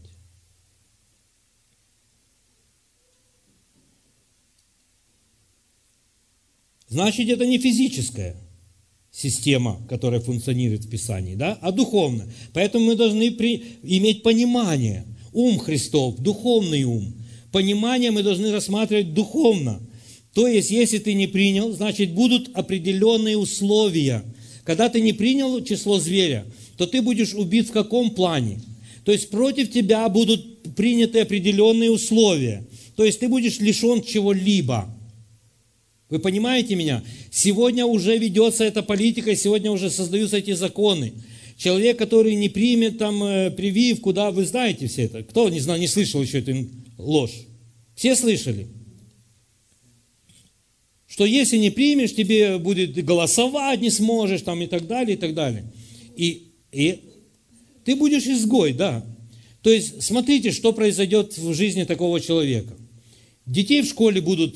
Значит, это не физическая система, которая функционирует в Писании, да, а духовная. Поэтому мы должны при... иметь понимание, ум Христов, духовный ум. Понимание мы должны рассматривать духовно. То есть, если ты не принял, значит, будут определенные условия. Когда ты не принял число зверя, то ты будешь убит в каком плане? То есть против тебя будут приняты определенные условия. То есть ты будешь лишен чего-либо. Вы понимаете меня? Сегодня уже ведется эта политика, сегодня уже создаются эти законы. Человек, который не примет там прививку, да, вы знаете все это. Кто не знал, не слышал еще эту ложь? Все слышали? Что если не примешь, тебе будет голосовать не сможешь, там, и так далее, и так далее. И, и ты будешь изгой, да. То есть, смотрите, что произойдет в жизни такого человека. Детей в школе будут,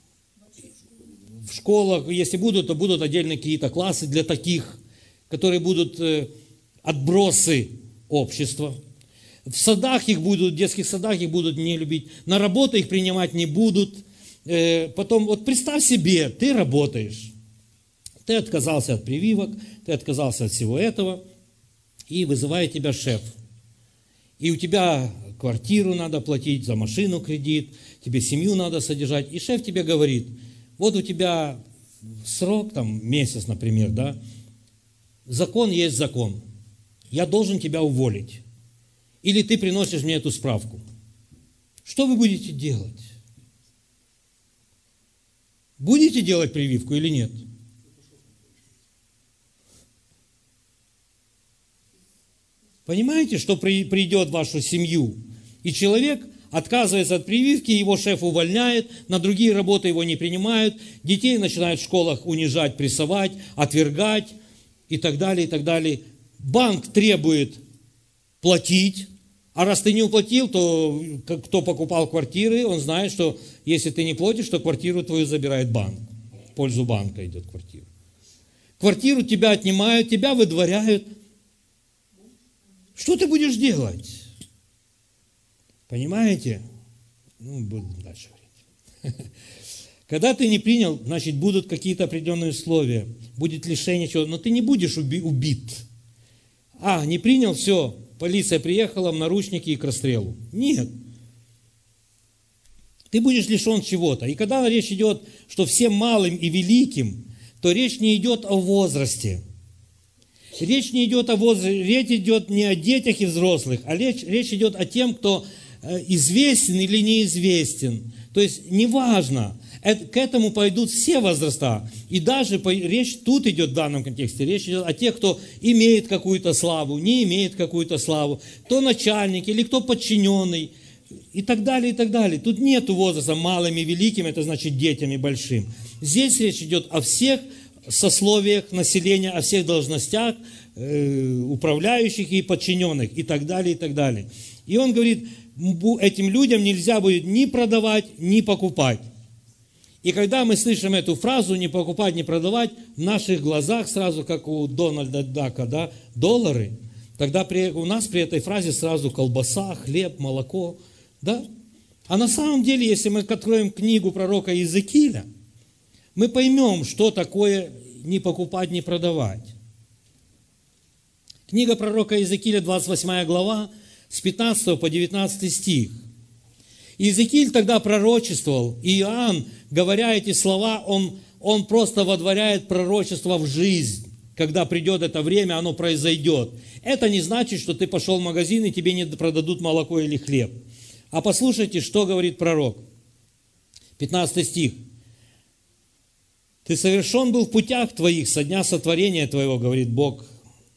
в школах, если будут, то будут отдельные какие-то классы для таких, которые будут э, отбросы общества. В садах их будут, в детских садах их будут не любить, на работу их принимать не будут. Э, потом, вот представь себе, ты работаешь, ты отказался от прививок, ты отказался от всего этого, и вызывает тебя шеф. И у тебя квартиру надо платить, за машину кредит, тебе семью надо содержать. И шеф тебе говорит, вот у тебя срок, там, месяц, например, да, закон есть закон. Я должен тебя уволить. Или ты приносишь мне эту справку. Что вы будете делать? Будете делать прививку или нет? Понимаете, что придет в вашу семью? И человек отказывается от прививки, его шеф увольняет, на другие работы его не принимают, детей начинают в школах унижать, прессовать, отвергать и так далее, и так далее. Банк требует платить, а раз ты не уплатил, то кто покупал квартиры, он знает, что если ты не платишь, то квартиру твою забирает банк. В пользу банка идет квартира. Квартиру тебя отнимают, тебя выдворяют. Что ты будешь делать? Понимаете? Ну, будем дальше говорить. Когда ты не принял, значит, будут какие-то определенные условия. Будет лишение чего-то, но ты не будешь уби- убит. А, не принял, все, полиция приехала в наручники и к расстрелу. Нет. Ты будешь лишен чего-то. И когда речь идет, что всем малым и великим, то речь не идет о возрасте. Речь не идет о возрасте, речь идет не о детях и взрослых, а речь, речь идет о тем, кто известен или неизвестен. То есть неважно, это, к этому пойдут все возраста. И даже по, речь тут идет в данном контексте, речь идет о тех, кто имеет какую-то славу, не имеет какую-то славу, кто начальник или кто подчиненный и так далее, и так далее. Тут нет возраста малым и великим, это значит детям и большим. Здесь речь идет о всех сословиях населения, о всех должностях, э, управляющих и подчиненных и так далее, и так далее. И он говорит, этим людям нельзя будет ни продавать, ни покупать. И когда мы слышим эту фразу «не покупать, не продавать», в наших глазах сразу, как у Дональда Дака, да, доллары, тогда при, у нас при этой фразе сразу колбаса, хлеб, молоко, да? А на самом деле, если мы откроем книгу пророка Иезекииля, мы поймем, что такое не покупать, не продавать. Книга пророка Иезекииля, двадцать восьмая глава, с пятнадцатого по девятнадцатый стих. Иезекииль тогда пророчествовал, и Иоанн, говоря эти слова, он, он просто водворяет пророчество в жизнь. Когда придет это время, оно произойдет. Это не значит, что ты пошел в магазин, и тебе не продадут молоко или хлеб. А послушайте, что говорит пророк. пятнадцатый стих. «Ты совершен был в путях твоих со дня сотворения твоего, говорит Бог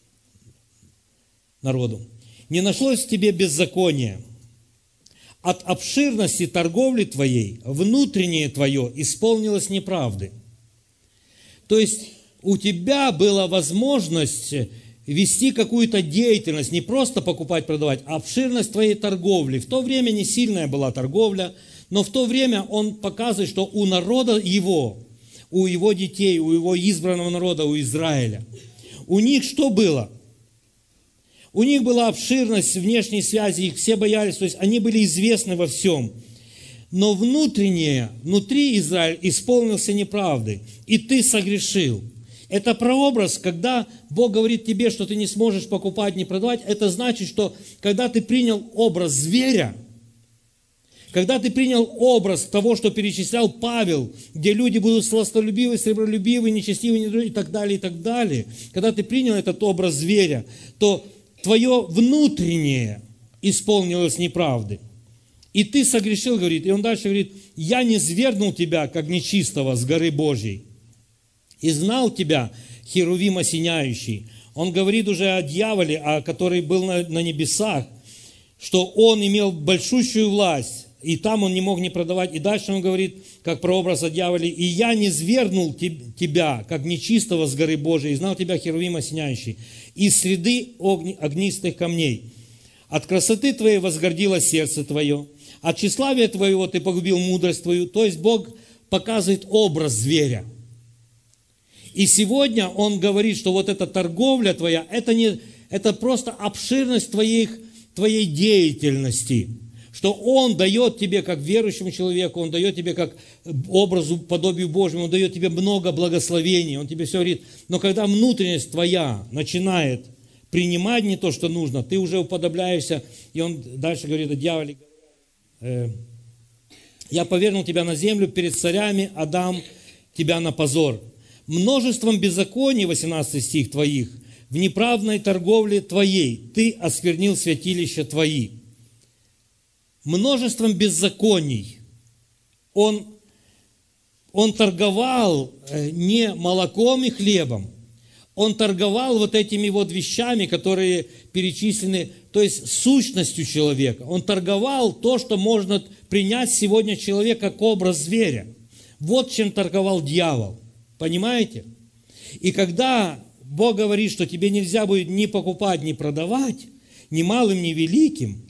народу. Не нашлось в тебе беззакония. От обширности торговли твоей внутреннее твое исполнилось неправды». То есть у тебя была возможность вести какую-то деятельность, не просто покупать, продавать, а обширность твоей торговли. В то время не сильная была торговля, но в то время он показывает, что у народа его, у его детей, у его избранного народа, у Израиля, у них что было? У них была обширность внешней связи, их все боялись, то есть они были известны во всем. Но внутреннее, внутри Израиль исполнился неправдой, и ты согрешил. Это прообраз, когда Бог говорит тебе, что ты не сможешь покупать, не продавать, это значит, что когда ты принял образ зверя, когда ты принял образ того, что перечислял Павел, где люди будут сластолюбивы, сребролюбивы, нечестивы и так далее, и так далее, когда ты принял этот образ зверя, то твое внутреннее исполнилось неправды. И ты согрешил, говорит, и он дальше говорит, я не свергнул тебя, как нечистого, с горы Божьей, и знал тебя, Херувим осеняющий. Он говорит уже о дьяволе, о который был на, на небесах, что он имел большущую власть, и там он не мог не продавать. И дальше он говорит, как прообраз о дьяволе, и я не свергнул тебя, как нечистого, с горы Божией, и знал тебя, Херувим осеняющий, из среды огни, огнистых камней. От красоты твоей возгордилось сердце твое, от тщеславия твоего ты погубил мудрость твою. То есть Бог показывает образ зверя. И сегодня Он говорит, что вот эта торговля твоя, это, не, это просто обширность твоих, твоей деятельности. Что Он дает тебе, как верующему человеку, Он дает тебе как образу, подобию Божьему, Он дает тебе много благословений, Он тебе все говорит. Но когда внутренность твоя начинает принимать не то, что нужно, ты уже уподобляешься, и Он дальше говорит о дьяволе. Я повернул тебя на землю перед царями, отдам тебя на позор. Множеством беззаконий, восемнадцатый стих твоих, в неправдной торговле твоей ты осквернил святилища твои. Множеством беззаконий он, он торговал не молоком и хлебом, он торговал вот этими вот вещами, которые перечислены, то есть сущностью человека. Он торговал то, что можно принять сегодня человек как образ зверя. Вот чем торговал дьявол. Понимаете? И когда Бог говорит, что тебе нельзя будет ни покупать, ни продавать, ни малым, ни великим,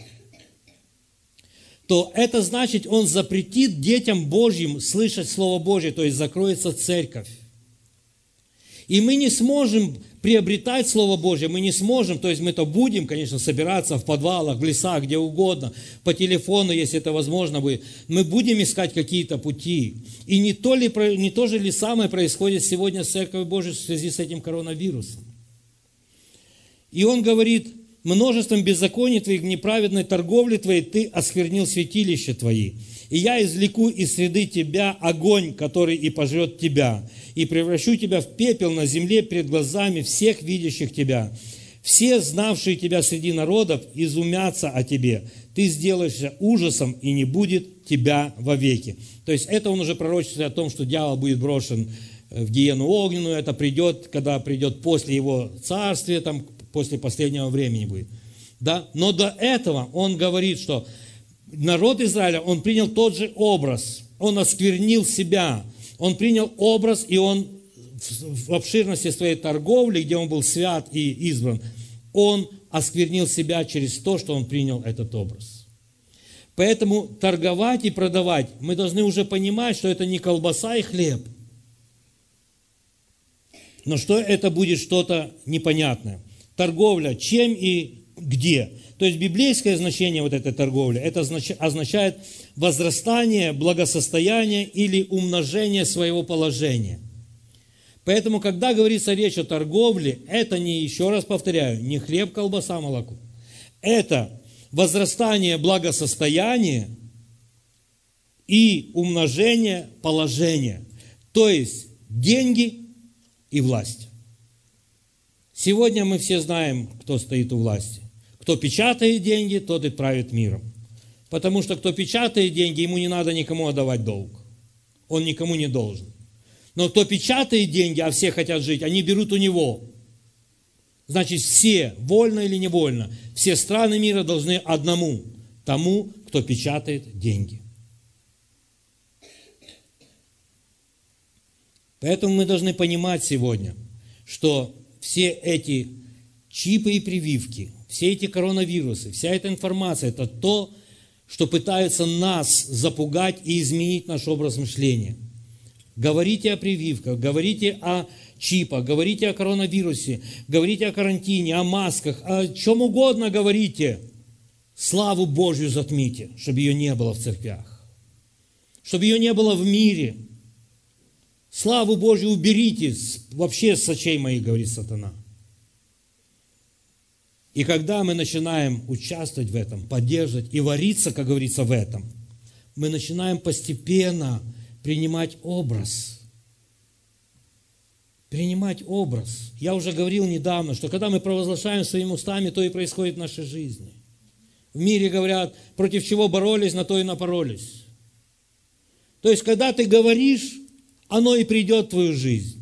то это значит, Он запретит детям Божьим слышать Слово Божье, то есть закроется церковь. И мы не сможем приобретать Слово Божье, мы не сможем, то есть мы-то будем, конечно, собираться в подвалах, в лесах, где угодно, по телефону, если это возможно будет. Мы будем искать какие-то пути. И не то, ли, не то же ли самое происходит сегодня с Церковью Божией в связи с этим коронавирусом. И он говорит, множеством беззаконий твоих, неправедной торговли твоей ты осквернил святилища твои. И я извлеку из среды тебя огонь, который и пожрет тебя, и превращу тебя в пепел на земле пред глазами всех видящих тебя. Все, знавшие тебя среди народов, изумятся о тебе. Ты сделаешься ужасом, и не будет тебя вовеки. То есть это он уже пророчествует о том, что дьявол будет брошен в гиену огненную. Это придет, когда придет после его царствия, там, после последнего времени будет. Да? Но до этого он говорит, что народ Израиля, он принял тот же образ, он осквернил себя, он принял образ, и он в обширности своей торговли, где он был свят и избран, он осквернил себя через то, что он принял этот образ. Поэтому торговать и продавать, мы должны уже понимать, что это не колбаса и хлеб, но что это будет что-то непонятное. Торговля чем и где. То есть библейское значение вот этой торговли, это означает возрастание благосостояния или умножение своего положения. Поэтому, когда говорится речь о торговле, это не, еще раз повторяю, не хлеб, колбаса, молоко. Это возрастание благосостояния и умножение положения. То есть деньги и власть. Сегодня мы все знаем, кто стоит у власти. Кто печатает деньги, тот и правит миром. Потому что кто печатает деньги, ему не надо никому отдавать долг. Он никому не должен. Но кто печатает деньги, а все хотят жить, они берут у него. Значит, все, вольно или невольно, все страны мира должны одному, тому, кто печатает деньги. Поэтому мы должны понимать сегодня, что все эти чипы и прививки, все эти коронавирусы, вся эта информация – это то, что пытаются нас запугать и изменить наш образ мышления. Говорите о прививках, говорите о чипах, говорите о коронавирусе, говорите о карантине, о масках, о чем угодно говорите. Славу Божью затмите, чтобы ее не было в церквях, чтобы ее не было в мире. Славу Божью уберите вообще с очей моих, говорит сатана. И когда мы начинаем участвовать в этом, поддерживать и вариться, как говорится, в этом, мы начинаем постепенно принимать образ. Принимать образ. Я уже говорил недавно, что когда мы провозглашаем своими устами, то и происходит в нашей жизни. В мире говорят, против чего боролись, на то и напоролись. То есть, когда ты говоришь, оно и придет в твою жизнь.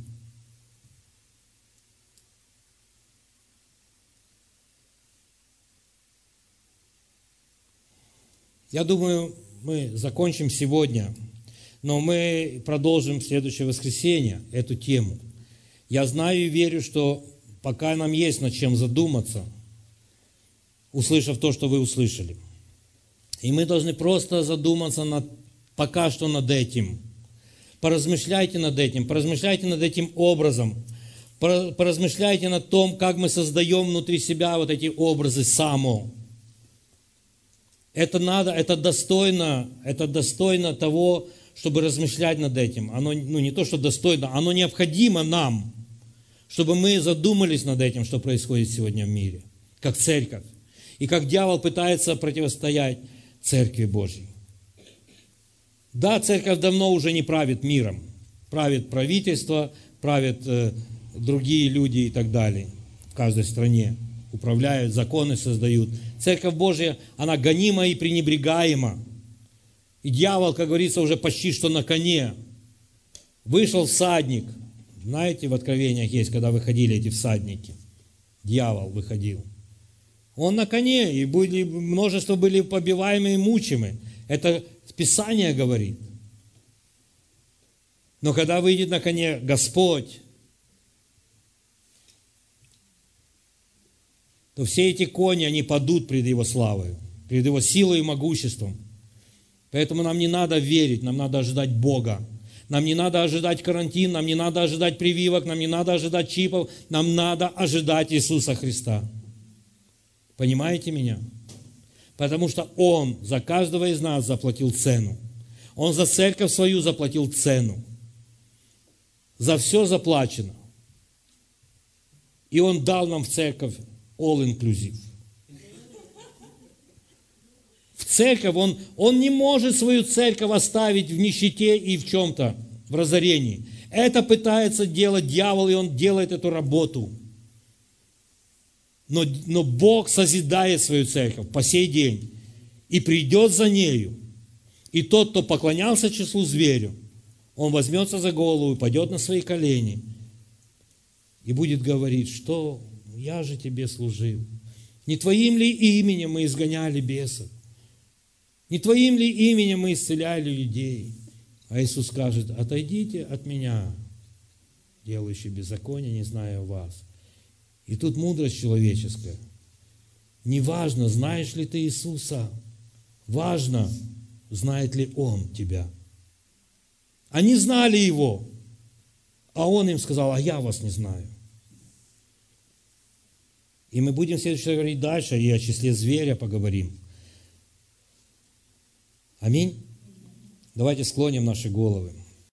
Я думаю, мы закончим сегодня, но мы продолжим в следующее воскресенье эту тему. Я знаю и верю, что пока нам есть над чем задуматься, услышав то, что вы услышали. И мы должны просто задуматься над, пока что над этим. Поразмышляйте над этим, поразмышляйте над этим образом, поразмышляйте над том, как мы создаем внутри себя вот эти образы само. Это надо, это достойно, это достойно того, чтобы размышлять над этим. Оно, ну, не то, что достойно, оно необходимо нам, чтобы мы задумались над этим, что происходит сегодня в мире, как церковь. И как дьявол пытается противостоять Церкви Божьей. Да, церковь давно уже не правит миром. Правит правительство, правят э, другие люди и так далее в каждой стране. Управляют, законы создают. Церковь Божья, она гонима и пренебрегаема. И дьявол, как говорится, уже почти что на коне. Вышел всадник. Знаете, в Откровениях есть, когда выходили эти всадники. Дьявол выходил. Он на коне, и были, множество были побиваемы и мучимы. Это Писание говорит. Но когда выйдет на коне Господь, то все эти кони, они падут пред Его славой, пред Его силой и могуществом. Поэтому нам не надо верить, нам надо ожидать Бога. Нам не надо ожидать карантин, нам не надо ожидать прививок, нам не надо ожидать чипов, нам надо ожидать Иисуса Христа. Понимаете меня? Потому что Он за каждого из нас заплатил цену. Он за церковь свою заплатил цену. За все заплачено. И Он дал нам в церковь all inclusive. В церковь Он, он не может свою церковь оставить в нищете и в чем-то, в разорении. Это пытается делать дьявол, и он делает эту работу. Но, но Бог созидает свою церковь по сей день и придет за нею. И тот, кто поклонялся числу зверю, он возьмется за голову и пойдет на свои колени и будет говорить, что я же тебе служил. Не твоим ли именем мы изгоняли бесов? Не твоим ли именем мы исцеляли людей? А Иисус скажет, отойдите от меня, делающие беззаконие, не зная вас. И тут мудрость человеческая. Не важно, знаешь ли ты Иисуса, важно, знает ли Он тебя. Они знали Его, а Он им сказал, а я вас не знаю. И мы будем в следующий раз говорить дальше, и о числе зверя поговорим. Аминь. Давайте склоним наши головы.